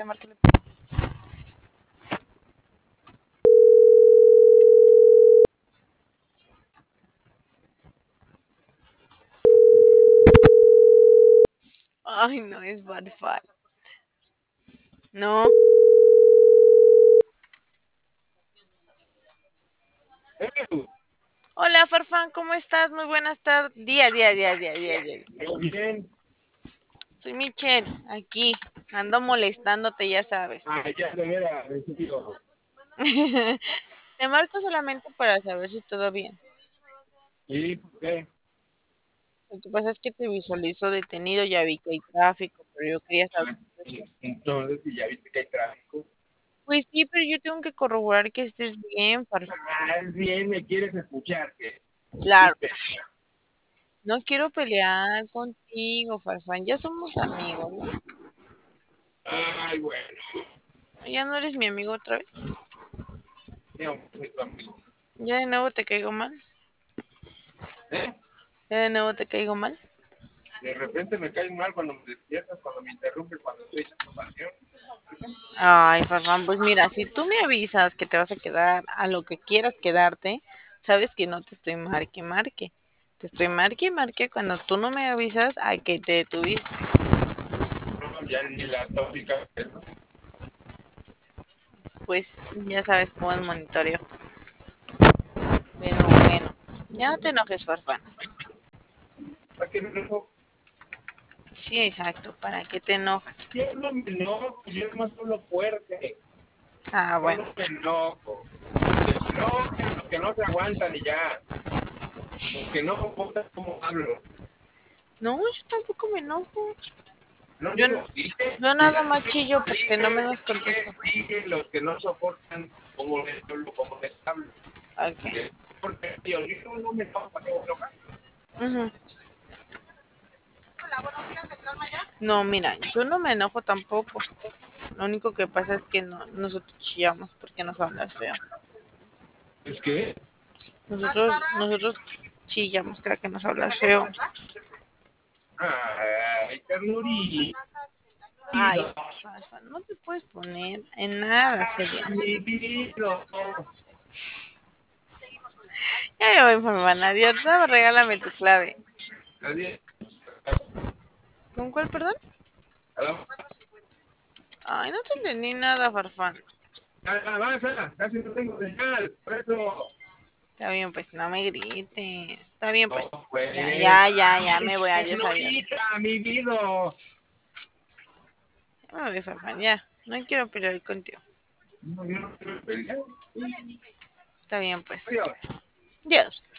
llamar que le... Ay, no, es bad fight. No. Hola, Farfán, ¿cómo estás? Muy buenas tardes. Día. Bien. Soy Michelle, aquí. Ando molestándote, ya sabes. Ah, ya no era sentido. Te marco solamente para saber si todo bien. ¿Y por qué? Lo que pasa es que te visualizo detenido, ya vi que hay tráfico, pero yo quería saber. Ah, entonces, si ya viste que hay tráfico. Pues sí, pero yo tengo que corroborar que estés bien, Farfán. Ah, es bien, me quieres escuchar. Claro, ¿Viste? no quiero pelear contigo, Farfán. Ya somos amigos, ¿no? Ay, bueno. Ya no eres mi amigo otra vez. Yo soy tu amigo. Ya de nuevo te caigo mal. ¿Eh? Ya de nuevo te caigo mal. De repente me caes mal cuando me despiertas, cuando me interrumpes, cuando estoy en tu pasión. Ay, Farfán, pues mira, si tú me avisas que te vas a quedar a lo que quieras quedarte, sabes que no te estoy marque. Te estoy marque cuando tú no me avisas a que te detuviste. No, ya ni la tópica. ¿No? Pues ya sabes cómo es monitoreo. Pero bueno, ya no te enojes, Farfán. ¿Para qué me enojo? Sí, exacto, ¿para qué te enojas? Yo no me enojo, yo no solo fuerte. Ah, bueno. Solo me enojo. Que se enojen los que no se aguantan y ya. Los que no soportan cómo hablo. No, yo tampoco me enojo. No Yo, digo, dije, yo nada más chillo porque no me das contestas. dije los que no soportan cómo les hablo. Ok. Porque yo no me enojo, ¿para qué me enojo? Ujú. No, mira, yo no me enojo tampoco. Lo único que pasa es que no, nosotros chillamos porque nos hablas feo. Es que, Nosotros chillamos cada que nos hablas feo. ay, ternurito, Ay, Farfa, no te puedes poner en nada serio. mi vida. Ya me voy, Farfán, adiós. No, regálame tu clave. Adiós. ¿Con cuál, perdón? Ay, no te entendí nada, Farfán. Avanza, casi no tengo señal, por eso. Está bien, pues, no me grites. Está bien, No, pues. pues, Ya me voy. Adiós, adiós. ternurita, mi vida. Ya me voy, Farfán, ya. No quiero pelear contigo. No, yo no quiero pelear. Está bien, pues. Adiós. Adiós.